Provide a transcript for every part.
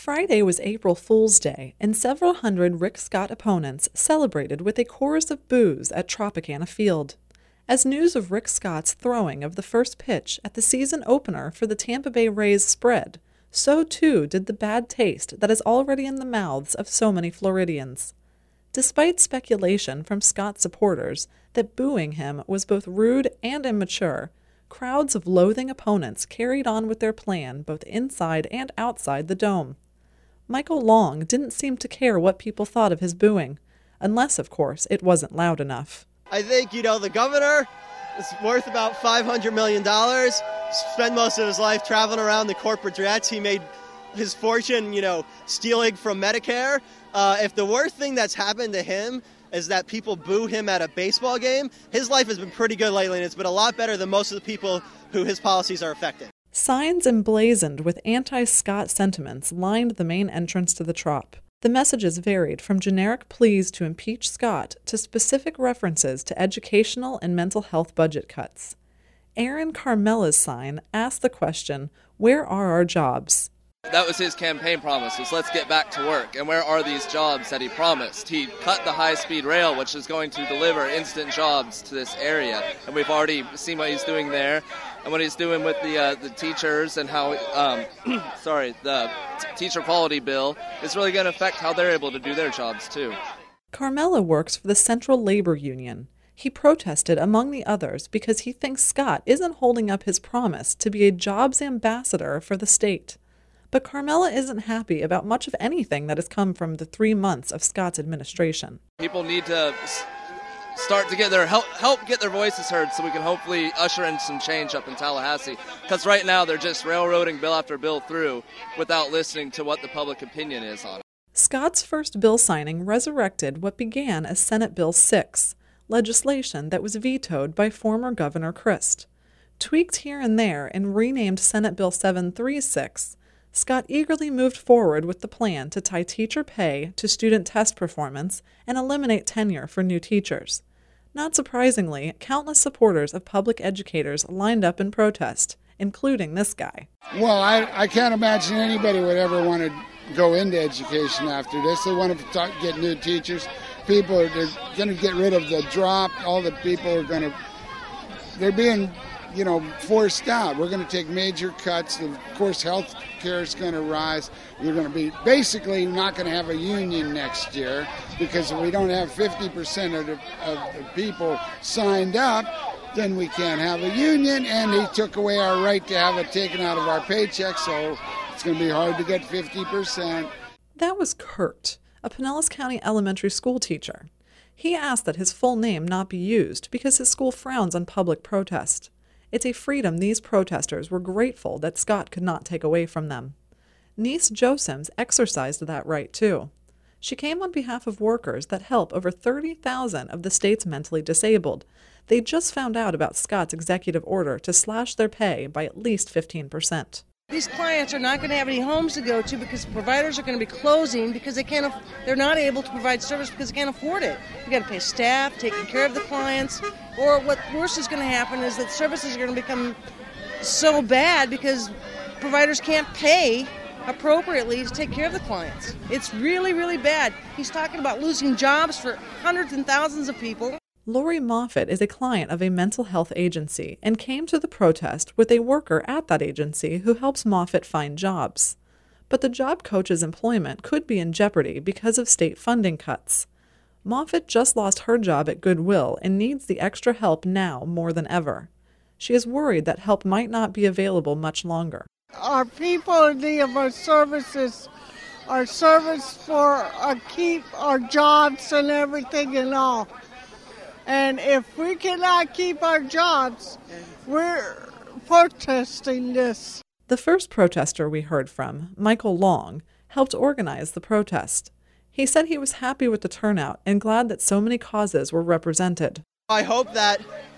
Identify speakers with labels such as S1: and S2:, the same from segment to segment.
S1: Friday was April Fool's Day, and several hundred Rick Scott opponents celebrated with a chorus of boos at Tropicana Field. As news of Rick Scott's throwing of the first pitch at the season opener for the Tampa Bay Rays spread, so too did the bad taste that is already in the mouths of so many Floridians. Despite speculation from Scott supporters that booing him was both rude and immature, crowds of loathing opponents carried on with their plan both inside and outside the dome. Michael Long didn't seem to care what people thought of his booing, unless, of course, it wasn't loud enough.
S2: I think, the governor is worth about $500 million, spent most of his life traveling around the corporate jets. He made his fortune, stealing from Medicare. If the worst thing that's happened to him is that people boo him at a baseball game, his life has been pretty good lately, and it's been a lot better than most of the people who his policies are affecting.
S1: Signs emblazoned with anti-Scott sentiments lined the main entrance to the Trop. The messages varied from generic pleas to impeach Scott to specific references to educational and mental health budget cuts. Aaron Carmella's sign asked the question, "Where are our jobs?"
S3: That was his campaign promise, was let's get back to work. And where are these jobs that he promised? He cut the high-speed rail, which is going to deliver instant jobs to this area. And we've already seen what he's doing there. And what he's doing with the teachers and how, the teacher quality bill is really going to affect how they're able to do their jobs, too.
S1: Carmella works for the Central Labor Union. He protested, among the others, because he thinks Scott isn't holding up his promise to be a jobs ambassador for the state. But Carmella isn't happy about much of anything that has come from the 3 months of Scott's administration.
S3: People need to start to get help get their voices heard so we can hopefully usher in some change up in Tallahassee. Because right now they're just railroading bill after bill through without listening to what the public opinion is on it.
S1: Scott's first bill signing resurrected what began as Senate Bill 6, legislation that was vetoed by former Governor Crist. Tweaked here and there and renamed Senate Bill 736, Scott eagerly moved forward with the plan to tie teacher pay to student test performance and eliminate tenure for new teachers. Not surprisingly, countless supporters of public educators lined up in protest, including this guy.
S4: Well, I can't imagine anybody would ever want to go into education after this. They want to get new teachers. They're going to get rid of the drop. All the people are they're being forced out. We're going to take major cuts. Of course, health care is going to rise. We're going to be basically not going to have a union next year because if we don't have 50% of the people signed up, then we can't have a union. And he took away our right to have it taken out of our paycheck, so it's going to be hard to get 50%.
S1: That was Kurt, a Pinellas County elementary school teacher. He asked that his full name not be used because his school frowns on public protest. It's a freedom these protesters were grateful that Scott could not take away from them. Niece Josems exercised that right, too. She came on behalf of workers that help over 30,000 of the state's mentally disabled. They just found out about Scott's executive order to slash their pay by at least 15%.
S5: These clients are not going to have any homes to go to because providers are going to be closing because they're not able to provide service because they can't afford it. You've got to pay staff, taking care of the clients, or what worse is going to happen is that services are going to become so bad because providers can't pay appropriately to take care of the clients. It's really, really bad. He's talking about losing jobs for hundreds and thousands of people.
S1: Lori Moffitt is a client of a mental health agency and came to the protest with a worker at that agency who helps Moffitt find jobs. But the job coach's employment could be in jeopardy because of state funding cuts. Moffitt just lost her job at Goodwill and needs the extra help now more than ever. She is worried that help might not be available much longer.
S6: Our people in need of our services, our service for keep our jobs and everything and all. And if we cannot keep our jobs, we're protesting this.
S1: The first protester we heard from, Michael Long, helped organize the protest. He said he was happy with the turnout and glad that so many causes were represented.
S2: I hope that,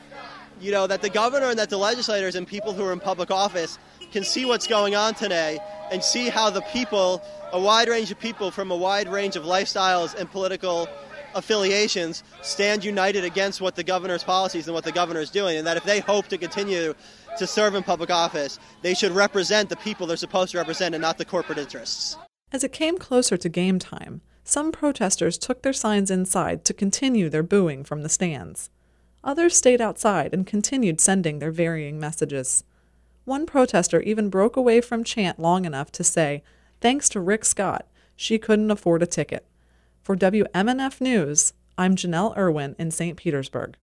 S2: that the governor and that the legislators and people who are in public office can see what's going on today and see how the people, a wide range of people from a wide range of lifestyles and political affiliations stand united against what the governor's policies and what the governor is doing, and that if they hope to continue to serve in public office, they should represent the people they're supposed to represent and not the corporate interests.
S1: As it came closer to game time, some protesters took their signs inside to continue their booing from the stands. Others stayed outside and continued sending their varying messages. One protester even broke away from chant long enough to say, "Thanks to Rick Scott, she couldn't afford a ticket." For WMNF News, I'm Janelle Irwin in St. Petersburg.